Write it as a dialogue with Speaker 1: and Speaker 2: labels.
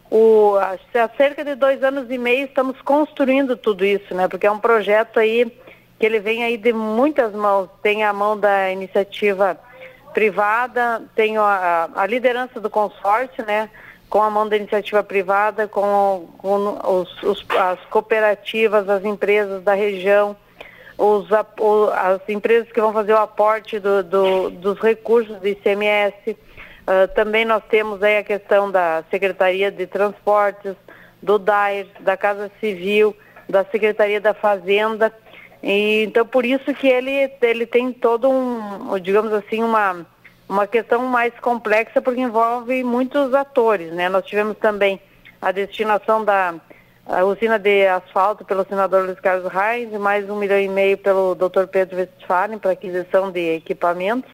Speaker 1: Há cerca de 2 anos e meio estamos construindo tudo isso, né? Porque é um projeto aí que ele vem aí de muitas mãos. Tem a mão da iniciativa privada, tem a liderança do consórcio, né? Com a mão da iniciativa privada, com as cooperativas, as empresas da região, as empresas que vão fazer o aporte dos recursos do ICMS. Também nós temos aí a questão da Secretaria de Transportes, do DAER, da Casa Civil, da Secretaria da Fazenda. E, então, por isso que ele tem todo digamos assim, uma questão mais complexa, porque envolve muitos atores, né? Nós tivemos também a destinação da usina de asfalto pelo senador Luiz Carlos Reis, mais 1,5 milhão pelo Dr. Pedro Westphalen para aquisição de equipamentos.